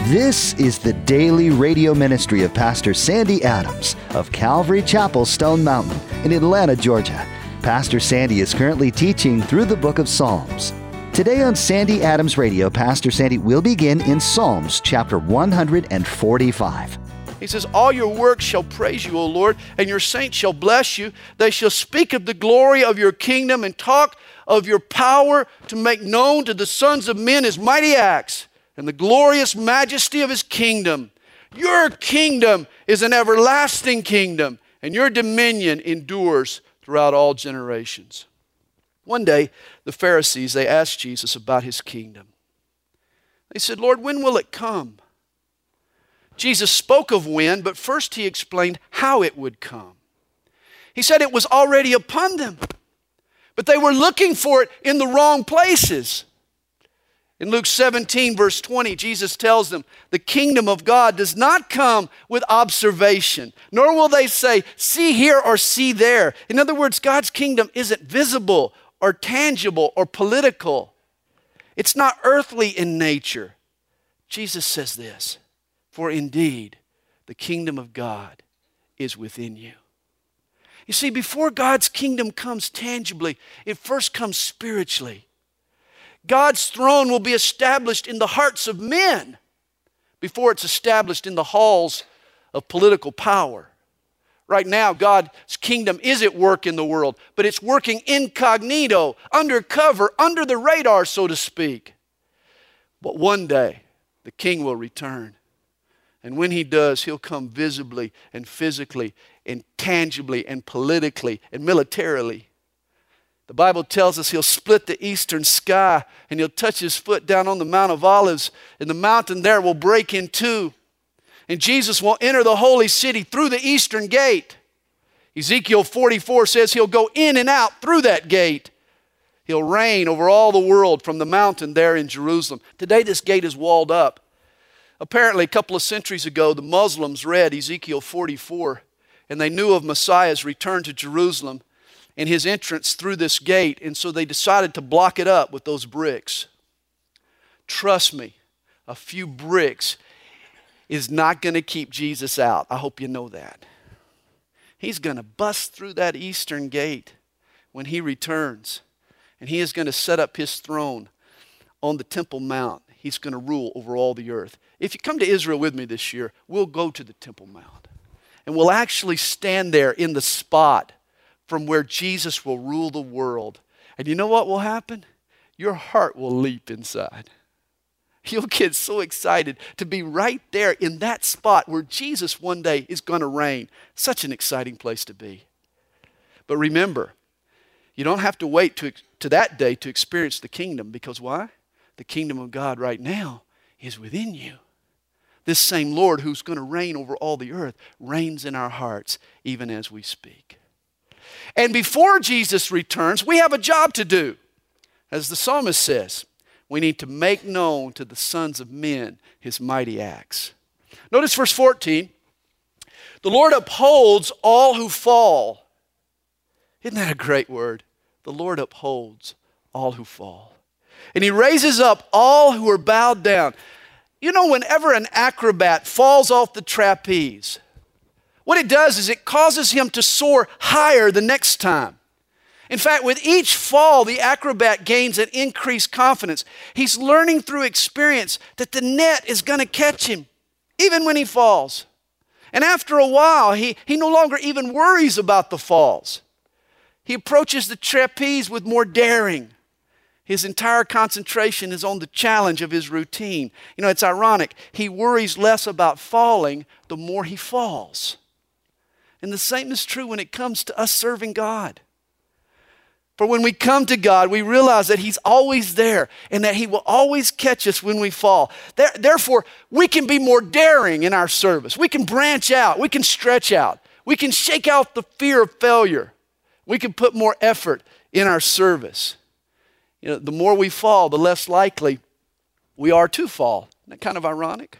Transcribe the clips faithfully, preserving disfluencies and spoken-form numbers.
This is the daily radio ministry of Pastor Sandy Adams of Calvary Chapel, Stone Mountain in Atlanta, Georgia. Pastor Sandy is currently teaching through the book of Psalms. Today on Sandy Adams Radio, Pastor Sandy will begin in Psalms chapter one forty-five. He says, all your works shall praise you, O Lord, and your saints shall bless you. They shall speak of the glory of your kingdom and talk of your power to make known to the sons of men his mighty acts and the glorious majesty of his kingdom. Your kingdom is an everlasting kingdom, and your dominion endures throughout all generations. One day, the Pharisees, they asked Jesus about his kingdom. They said, Lord, when will it come? Jesus spoke of when, but first he explained how it would come. He said it was already upon them, but they were looking for it in the wrong places. In Luke seventeen, verse twenty, Jesus tells them, the kingdom of God does not come with observation, nor will they say, see here or see there. In other words, God's kingdom isn't visible or tangible or political. It's not earthly in nature. Jesus says this, for indeed, the kingdom of God is within you. You see, before God's kingdom comes tangibly, it first comes spiritually. God's throne will be established in the hearts of men before it's established in the halls of political power. Right now, God's kingdom is at work in the world, but it's working incognito, undercover, under the radar, so to speak. But one day, the King will return. And when he does, he'll come visibly and physically and tangibly and politically and militarily. The Bible tells us he'll split the eastern sky and he'll touch his foot down on the Mount of Olives, and the mountain there will break in two. And Jesus will enter the holy city through the eastern gate. Ezekiel forty-four says he'll go in and out through that gate. He'll reign over all the world from the mountain there in Jerusalem. Today this gate is walled up. Apparently a couple of centuries ago the Muslims read Ezekiel forty-four and they knew of Messiah's return to Jerusalem and his entrance through this gate, and so they decided to block it up with those bricks. Trust me, a few bricks is not going to keep Jesus out. I hope you know that. He's going to bust through that eastern gate when he returns, and he is going to set up his throne on the Temple Mount. He's going to rule over all the earth. If you come to Israel with me this year, we'll go to the Temple Mount, and we'll actually stand there in the spot from where Jesus will rule the world. And you know what will happen? Your heart will leap inside. You'll get so excited to be right there in that spot where Jesus one day is going to reign. Such an exciting place to be. But remember, you don't have to wait to, to that day to experience the kingdom, because why? The kingdom of God right now is within you. This same Lord who's going to reign over all the earth reigns in our hearts even as we speak. And before Jesus returns, we have a job to do. As the psalmist says, we need to make known to the sons of men his mighty acts. Notice verse fourteen. The Lord upholds all who fall. Isn't that a great word? The Lord upholds all who fall. And he raises up all who are bowed down. You know, whenever an acrobat falls off the trapeze, what it does is it causes him to soar higher the next time. In fact, with each fall, the acrobat gains an increased confidence. He's learning through experience that the net is going to catch him, even when he falls. And after a while, he, he no longer even worries about the falls. He approaches the trapeze with more daring. His entire concentration is on the challenge of his routine. You know, it's ironic. He worries less about falling the more he falls. And the same is true when it comes to us serving God. For when we come to God, we realize that he's always there and that he will always catch us when we fall. Therefore, we can be more daring in our service. We can branch out. We can stretch out. We can shake out the fear of failure. We can put more effort in our service. You know, the more we fall, the less likely we are to fall. Isn't that kind of ironic?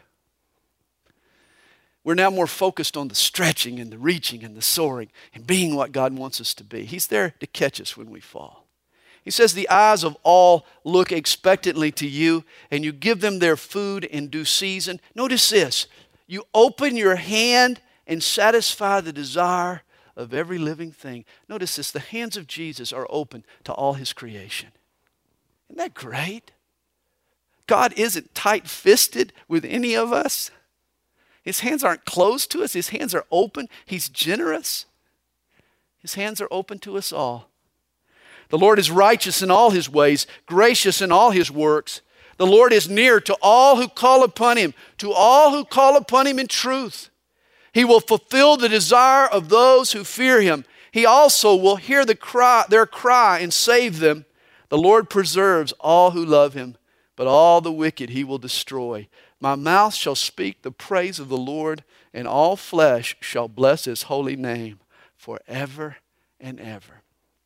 We're now more focused on the stretching and the reaching and the soaring and being what God wants us to be. He's there to catch us when we fall. He says, the eyes of all look expectantly to you, and you give them their food in due season. Notice this. You open your hand and satisfy the desire of every living thing. Notice this. The hands of Jesus are open to all his creation. Isn't that great? God isn't tight-fisted with any of us. His hands aren't closed to us. His hands are open. He's generous. His hands are open to us all. The Lord is righteous in all his ways, gracious in all his works. The Lord is near to all who call upon him, to all who call upon him in truth. He will fulfill the desire of those who fear him. He also will hear the cry, their cry and save them. The Lord preserves all who love him, but all the wicked he will destroy. My mouth shall speak the praise of the Lord, and all flesh shall bless his holy name forever and ever.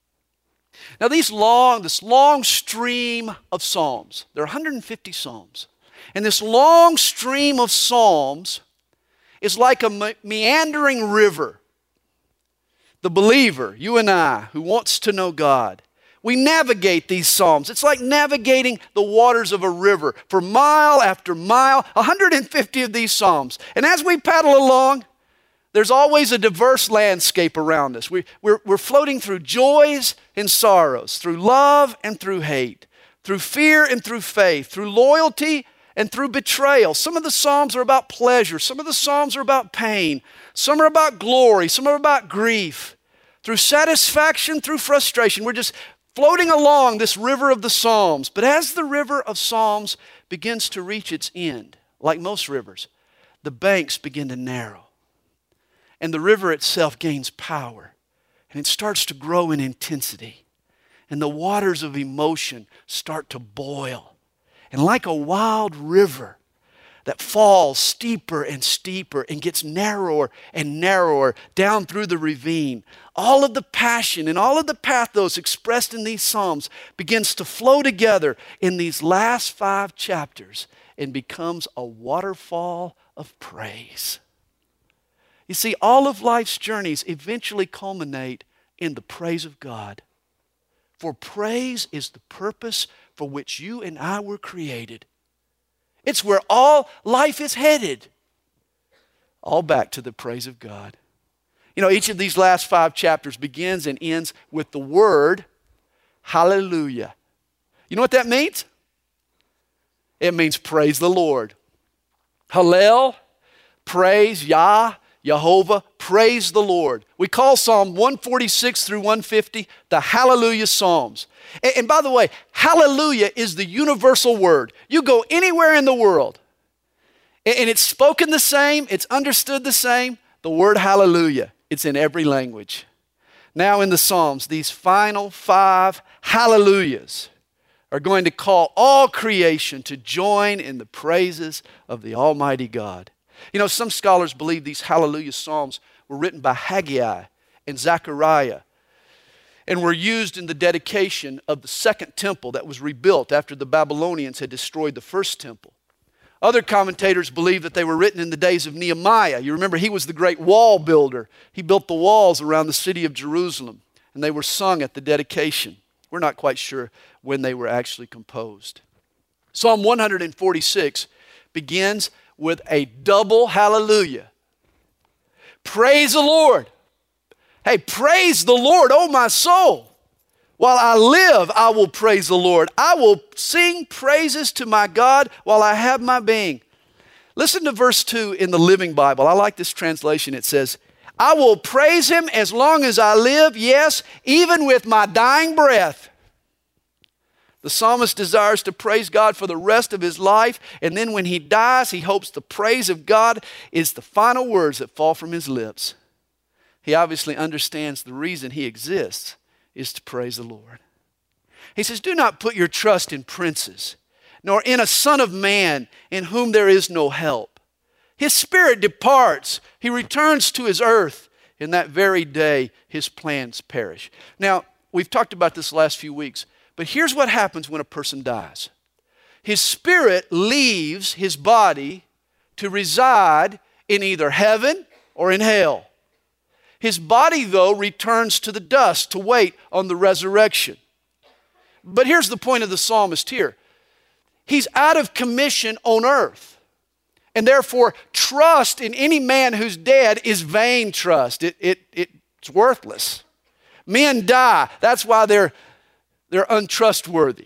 Now these long, this long stream of Psalms, there are one hundred fifty Psalms, and this long stream of Psalms is like a me- meandering river. The believer, you and I, who wants to know God, we navigate these Psalms. It's like navigating the waters of a river for mile after mile, one hundred fifty of these Psalms. And as we paddle along, there's always a diverse landscape around us. We, we're, we're floating through joys and sorrows, through love and through hate, through fear and through faith, through loyalty and through betrayal. Some of the Psalms are about pleasure. Some of the Psalms are about pain. Some are about glory. Some are about grief. Through satisfaction, through frustration. We're just floating along this river of the Psalms. But as the river of Psalms begins to reach its end, like most rivers, the banks begin to narrow. And the river itself gains power. And it starts to grow in intensity. And the waters of emotion start to boil. And like a wild river that falls steeper and steeper and gets narrower and narrower down through the ravine, all of the passion and all of the pathos expressed in these Psalms begins to flow together in these last five chapters and becomes a waterfall of praise. You see, all of life's journeys eventually culminate in the praise of God. For praise is the purpose for which you and I were created. It's where all life is headed. All back to the praise of God. You know, each of these last five chapters begins and ends with the word hallelujah. You know what that means? It means praise the Lord. Hallel, praise Yah, Jehovah, praise the Lord. We call Psalm one forty-six through one fifty the Hallelujah Psalms. And, and by the way, hallelujah is the universal word. You go anywhere in the world, and, and it's spoken the same, it's understood the same. The word hallelujah, it's in every language. Now in the Psalms, these final five hallelujahs are going to call all creation to join in the praises of the Almighty God. You know, some scholars believe these hallelujah psalms were written by Haggai and Zechariah and were used in the dedication of the second temple that was rebuilt after the Babylonians had destroyed the first temple. Other commentators believe that they were written in the days of Nehemiah. You remember, he was the great wall builder. He built the walls around the city of Jerusalem, and they were sung at the dedication. We're not quite sure when they were actually composed. Psalm one forty-six begins with a double hallelujah. Praise the Lord. Hey, praise the Lord, oh my soul. While I live, I will praise the Lord. I will sing praises to my God while I have my being. Listen to verse two in the Living Bible. I like this translation. It says, I will praise him as long as I live, yes, even with my dying breath. The psalmist desires to praise God for the rest of his life, and then when he dies, he hopes the praise of God is the final words that fall from his lips. He obviously understands the reason he exists is to praise the Lord. He says, do not put your trust in princes, nor in a son of man in whom there is no help. His spirit departs. He returns to his earth. In that very day, his plans perish. Now, we've talked about this the last few weeks. But here's what happens when a person dies. His spirit leaves his body to reside in either heaven or in hell. His body, though, returns to the dust to wait on the resurrection. But here's the point of the psalmist here. He's out of commission on earth. And therefore, trust in any man who's dead is vain trust. It, it, it, it's worthless. Men die. That's why they're, they're untrustworthy.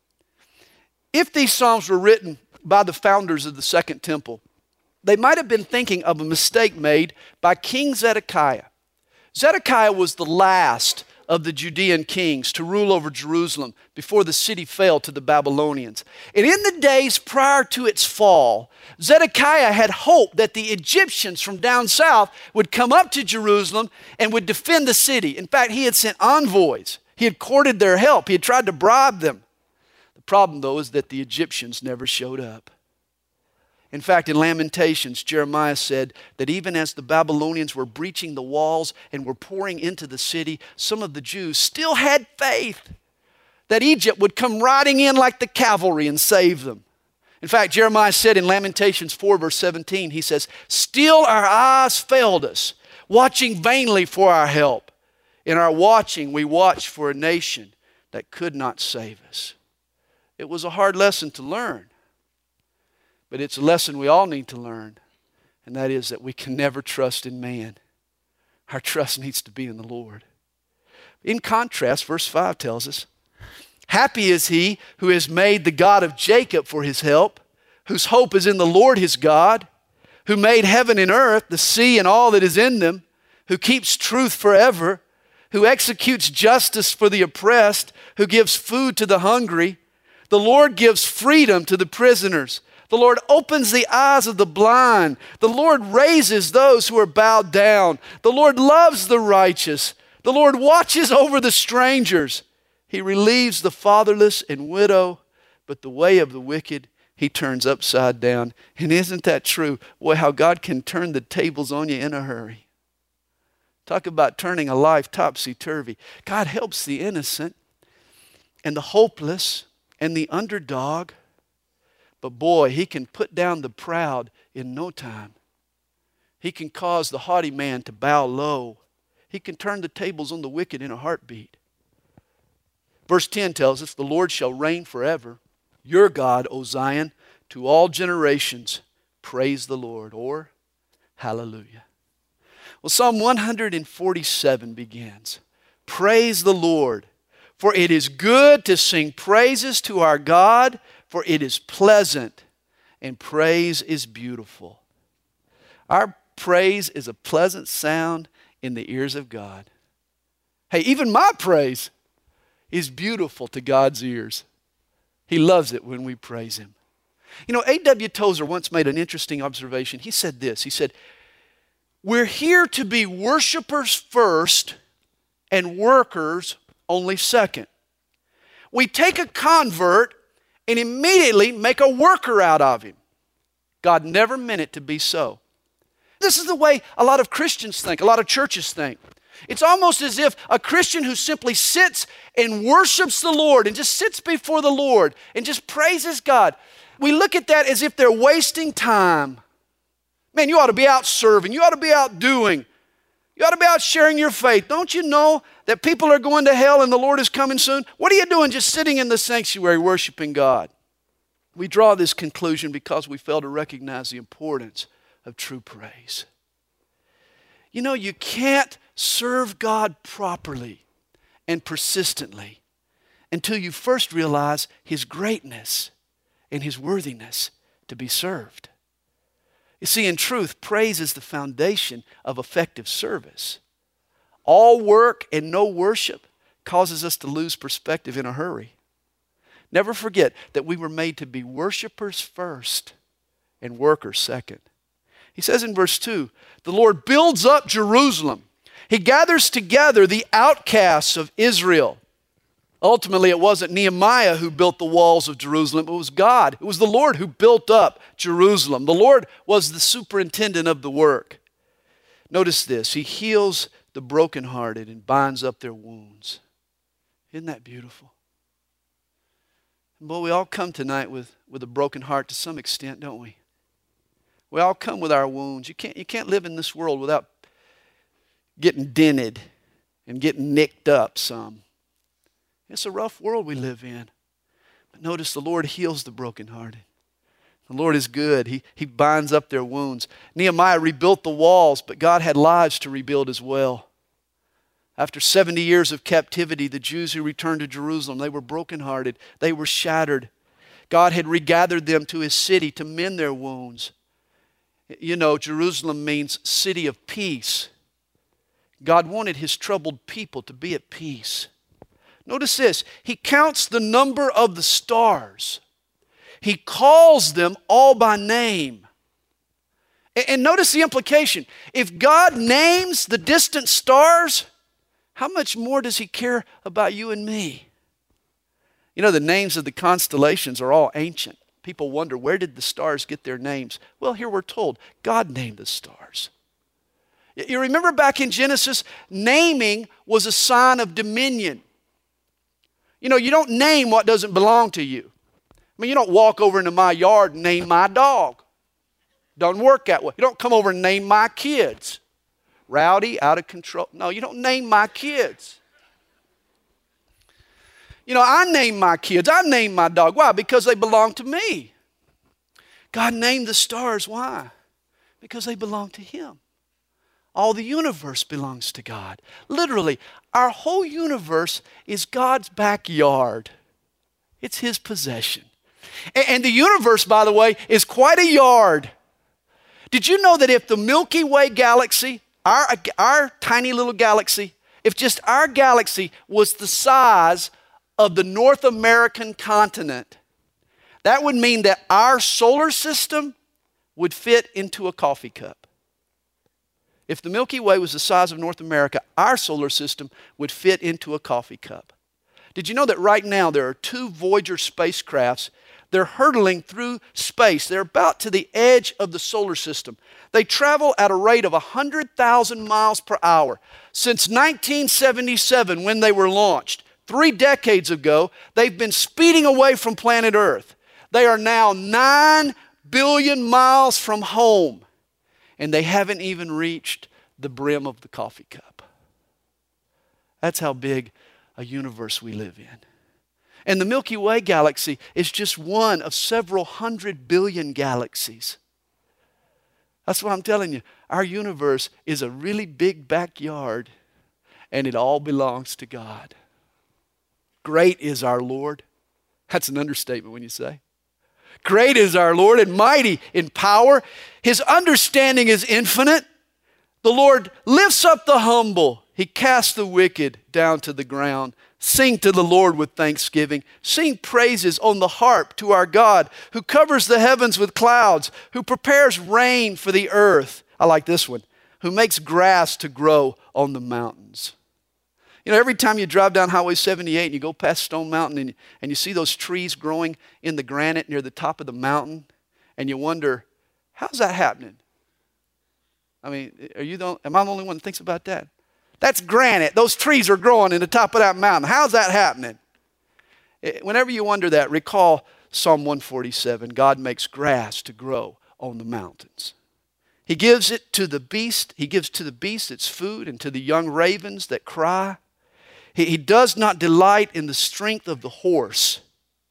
If these Psalms were written by the founders of the Second Temple, they might have been thinking of a mistake made by King Zedekiah. Zedekiah was the last of the Judean kings to rule over Jerusalem before the city fell to the Babylonians. And in the days prior to its fall, Zedekiah had hoped that the Egyptians from down south would come up to Jerusalem and would defend the city. In fact, he had sent envoys. He had courted their help. He had tried to bribe them. The problem, though, is that the Egyptians never showed up. In fact, in Lamentations, Jeremiah said that even as the Babylonians were breaching the walls and were pouring into the city, some of the Jews still had faith that Egypt would come riding in like the cavalry and save them. In fact, Jeremiah said in Lamentations four, verse seventeen, he says, "Still our eyes failed us, watching vainly for our help. In our watching, we watched for a nation that could not save us." It was a hard lesson to learn. But it's a lesson we all need to learn, and that is that we can never trust in man. Our trust needs to be in the Lord. In contrast, verse five tells us, "Happy is he who has made the God of Jacob for his help, whose hope is in the Lord his God, who made heaven and earth, the sea and all that is in them, who keeps truth forever, who executes justice for the oppressed, who gives food to the hungry. The Lord gives freedom to the prisoners. The Lord opens the eyes of the blind. The Lord raises those who are bowed down. The Lord loves the righteous. The Lord watches over the strangers. He relieves the fatherless and widow, but the way of the wicked he turns upside down." And isn't that true? Boy, how God can turn the tables on you in a hurry. Talk about turning a life topsy-turvy. God helps the innocent and the hopeless and the underdog. But boy, he can put down the proud in no time. He can cause the haughty man to bow low. He can turn the tables on the wicked in a heartbeat. Verse ten tells us, "The Lord shall reign forever. Your God, O Zion, to all generations, praise the Lord," or hallelujah. Well, Psalm one forty-seven begins, "Praise the Lord, for it is good to sing praises to our God, for it is pleasant, and praise is beautiful." Our praise is a pleasant sound in the ears of God. Hey, even my praise is beautiful to God's ears. He loves it when we praise Him. You know, A W Tozer once made an interesting observation. He said this, he said, "We're here to be worshipers first and workers only second. We take a convert and immediately make a worker out of him. God never meant it to be so." This is the way a lot of Christians think, a lot of churches think. It's almost as if a Christian who simply sits and worships the Lord and just sits before the Lord and just praises God, we look at that as if they're wasting time. Man, you ought to be out serving. You ought to be out doing. You ought to be out sharing your faith. Don't you know that people are going to hell and the Lord is coming soon? What are you doing just sitting in the sanctuary worshiping God? We draw this conclusion because we fail to recognize the importance of true praise. You know, you can't serve God properly and persistently until you first realize His greatness and His worthiness to be served. You see, in truth, praise is the foundation of effective service. All work and no worship causes us to lose perspective in a hurry. Never forget that we were made to be worshipers first and workers second. He says in verse two, "The Lord builds up Jerusalem. He gathers together the outcasts of Israel." Ultimately, it wasn't Nehemiah who built the walls of Jerusalem. It was God. It was the Lord who built up Jerusalem. The Lord was the superintendent of the work. Notice this. He heals the brokenhearted and binds up their wounds. Isn't that beautiful? And boy, we all come tonight with, with a broken heart to some extent, don't we? We all come with our wounds. You can't, you can't live in this world without getting dented and getting nicked up some. It's a rough world we live in. But notice the Lord heals the brokenhearted. The Lord is good. He, he binds up their wounds. Nehemiah rebuilt the walls, but God had lives to rebuild as well. After seventy years of captivity, the Jews who returned to Jerusalem, they were brokenhearted. They were shattered. God had regathered them to His city to mend their wounds. You know, Jerusalem means city of peace. God wanted His troubled people to be at peace. Notice this. He counts the number of the stars. He calls them all by name. And notice the implication. If God names the distant stars, how much more does He care about you and me? You know, the names of the constellations are all ancient. People wonder, where did the stars get their names? Well, here we're told, God named the stars. You remember back in Genesis, naming was a sign of dominion. You know, you don't name what doesn't belong to you. I mean, you don't walk over into my yard and name my dog. Doesn't work that way. You don't come over and name my kids. Rowdy, out of control. No, you don't name my kids. You know, I name my kids. I name my dog. Why? Because they belong to me. God named the stars. Why? Because they belong to Him. All the universe belongs to God. Literally, our whole universe is God's backyard. It's His possession. And the universe, by the way, is quite a yard. Did you know that if the Milky Way galaxy, our, our tiny little galaxy, if just our galaxy was the size of the North American continent, that would mean that our solar system would fit into a coffee cup. If the Milky Way was the size of North America, our solar system would fit into a coffee cup. Did you know that right now there are two Voyager spacecrafts? They're hurtling through space. They're about to the edge of the solar system. They travel at a rate of one hundred thousand miles per hour. Since nineteen seventy-seven, when they were launched, three decades ago, they've been speeding away from planet Earth. They are now nine billion miles from home, and they haven't even reached the brim of the coffee cup. That's how big a universe we live in. And the Milky Way galaxy is just one of several hundred billion galaxies. That's what I'm telling you. Our universe is a really big backyard, and it all belongs to God. Great is our Lord. That's an understatement when you say. Great is our Lord and mighty in power. His understanding is infinite. The Lord lifts up the humble. He casts the wicked down to the ground. Sing to the Lord with thanksgiving. Sing praises on the harp to our God, who covers the heavens with clouds, who prepares rain for the earth. I like this one. Who makes grass to grow on the mountains. You know, every time you drive down Highway seventy-eight and you go past Stone Mountain and, and you see those trees growing in the granite near the top of the mountain, and you wonder, how's that happening? I mean, are you the, am I the only one that thinks about that? That's granite. Those trees are growing in the top of that mountain. How's that happening? Whenever you wonder that, recall Psalm one forty-seven. God makes grass to grow on the mountains. He gives it to the beast. He gives to the beast its food, and to the young ravens that cry. He, he does not delight in the strength of the horse.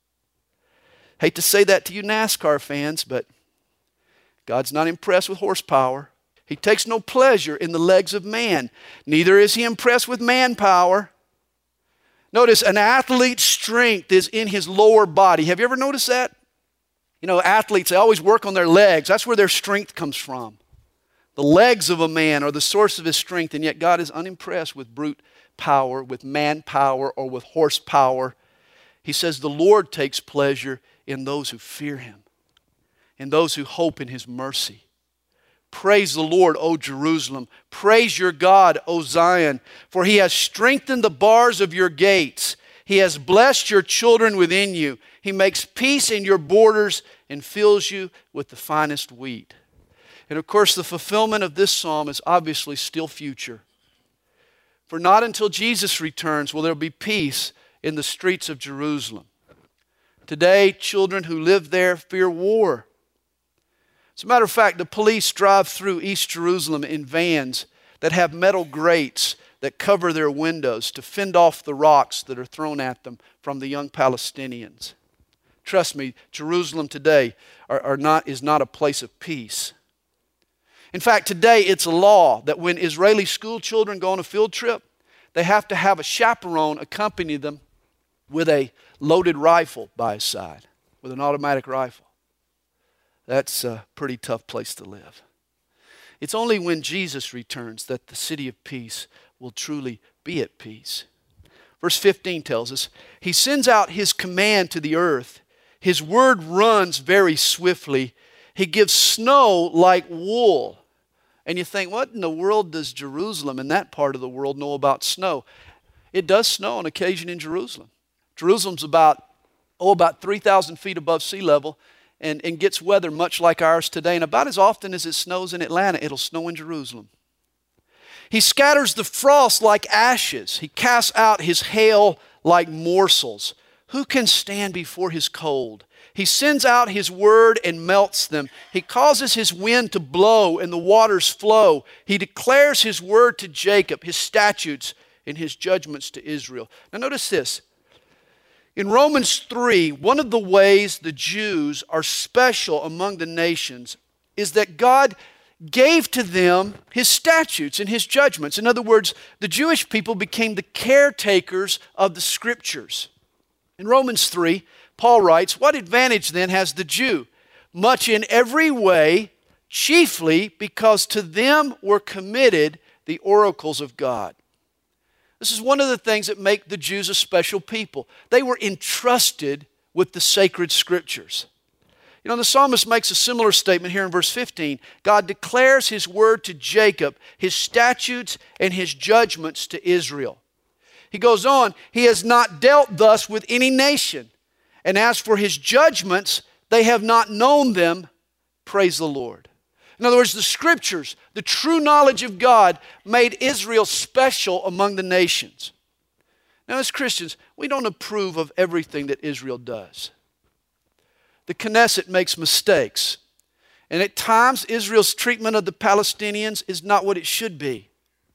Hate to say that to you NASCAR fans, but God's not impressed with horsepower. He takes no pleasure in the legs of man. Neither is He impressed with manpower. Notice, an athlete's strength is in his lower body. Have you ever noticed that? You know, athletes, they always work on their legs. That's where their strength comes from. The legs of a man are the source of his strength, and yet God is unimpressed with brute power, with manpower, or with horsepower. He says the Lord takes pleasure in those who fear Him, in those who hope in His mercy. Praise the Lord, O Jerusalem. Praise your God, O Zion, for He has strengthened the bars of your gates. He has blessed your children within you. He makes peace in your borders and fills you with the finest wheat. And of course, the fulfillment of this psalm is obviously still future. For not until Jesus returns will there be peace in the streets of Jerusalem. Today, children who live there fear war. As a matter of fact, the police drive through East Jerusalem in vans that have metal grates that cover their windows to fend off the rocks that are thrown at them from the young Palestinians. Trust me, Jerusalem today are, are not, is not a place of peace. In fact, today it's a law that when Israeli school children go on a field trip, they have to have a chaperone accompany them with a loaded rifle by his side, with an automatic rifle. That's a pretty tough place to live. It's only when Jesus returns that the city of peace will truly be at peace. Verse fifteen tells us, He sends out His command to the earth. His word runs very swiftly. He gives snow like wool. And you think, what in the world does Jerusalem and that part of the world know about snow? It does snow on occasion in Jerusalem. Jerusalem's about, oh, about three thousand feet above sea level and, and gets weather much like ours today. And about as often as it snows in Atlanta, it'll snow in Jerusalem. He scatters the frost like ashes. He casts out His hail like morsels. Who can stand before His cold? He sends out His word and melts them. He causes His wind to blow and the waters flow. He declares His word to Jacob, His statutes and His judgments to Israel. Now notice this. In Romans three, one of the ways the Jews are special among the nations is that God gave to them His statutes and His judgments. In other words, the Jewish people became the caretakers of the Scriptures. In Romans three, Paul writes, What advantage then has the Jew? Much in every way, chiefly because to them were committed the oracles of God. This is one of the things that make the Jews a special people. They were entrusted with the sacred Scriptures. You know, the psalmist makes a similar statement here in verse fifteen. God declares His word to Jacob, His statutes and His judgments to Israel. He goes on, He has not dealt thus with any nation. And as for His judgments, they have not known them. Praise the Lord. In other words, the Scriptures, the true knowledge of God, made Israel special among the nations. Now, as Christians, we don't approve of everything that Israel does. The Knesset makes mistakes. And at times, Israel's treatment of the Palestinians is not what it should be.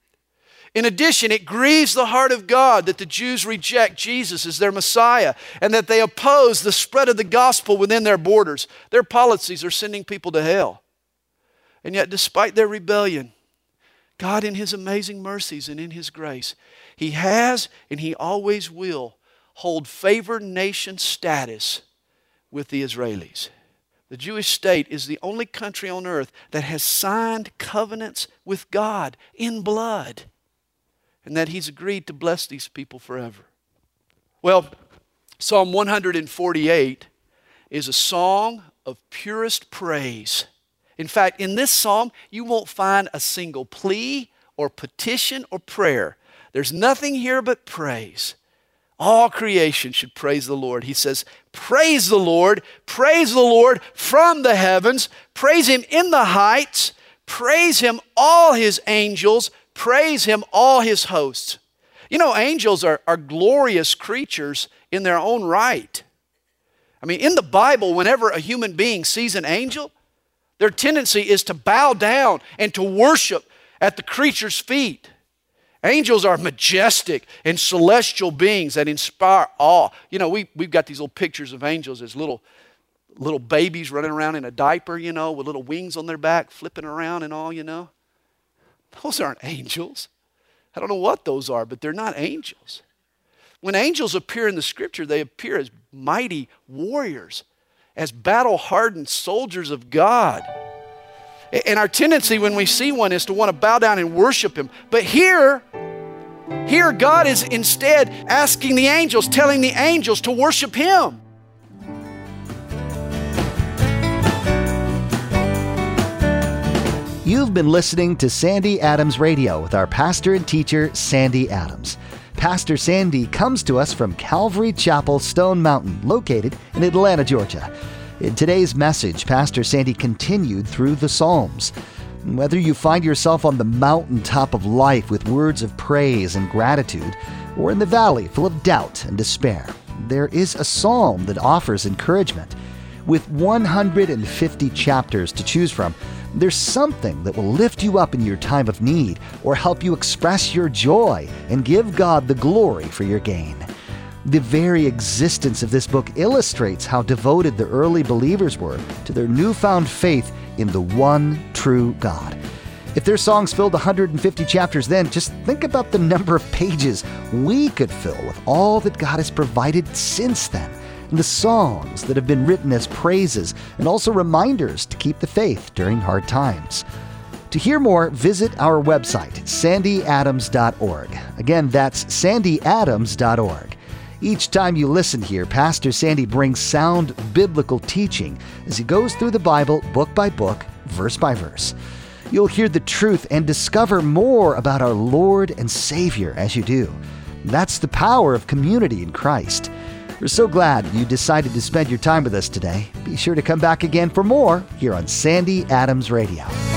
In addition, it grieves the heart of God that the Jews reject Jesus as their Messiah and that they oppose the spread of the gospel within their borders. Their policies are sending people to hell. And yet, despite their rebellion, God in His amazing mercies and in His grace, He has and He always will hold favored nation status with the Israelis. The Jewish state is the only country on earth that has signed covenants with God in blood, and that He's agreed to bless these people forever. Well, Psalm one forty-eight is a song of purest praise. In fact, in this psalm, you won't find a single plea or petition or prayer. There's nothing here but praise. All creation should praise the Lord. He says, praise the Lord, praise the Lord from the heavens, praise Him in the heights, praise Him all His angels, praise Him all His hosts. You know, angels are, are glorious creatures in their own right. I mean, in the Bible, whenever a human being sees an angel, their tendency is to bow down and to worship at the creature's feet. Angels are majestic and celestial beings that inspire awe. You know, we, we've got these little pictures of angels as little, little babies running around in a diaper, you know, with little wings on their back, flipping around and all, you know. Those aren't angels. I don't know what those are, but they're not angels. When angels appear in the Scripture, they appear as mighty warriors, as battle-hardened soldiers of God. And our tendency when we see one is to want to bow down and worship Him. But here, here God is instead asking the angels, telling the angels to worship Him. You've been listening to Sandy Adams Radio with our pastor and teacher, Sandy Adams. Pastor Sandy comes to us from Calvary Chapel, Stone Mountain, located in Atlanta, Georgia. In today's message, Pastor Sandy continued through the Psalms. Whether you find yourself on the mountaintop of life with words of praise and gratitude, or in the valley full of doubt and despair, there is a psalm that offers encouragement. With one hundred fifty chapters to choose from, There's something that will lift you up in your time of need or help you express your joy and give God the glory for your gain. The very existence of this book illustrates how devoted the early believers were to their newfound faith in the one true God. If their songs filled one hundred fifty chapters then, just think about the number of pages we could fill with all that God has provided since then, and the songs that have been written as praises and also reminders to keep the faith during hard times. To hear more, visit our website, sandy adams dot org. Again, that's sandy adams dot org. Each time you listen here, Pastor Sandy brings sound biblical teaching as he goes through the Bible book by book, verse by verse. You'll hear the truth and discover more about our Lord and Savior as you do. That's the power of community in Christ. We're so glad you decided to spend your time with us today. Be sure to come back again for more here on Sandy Adams Radio.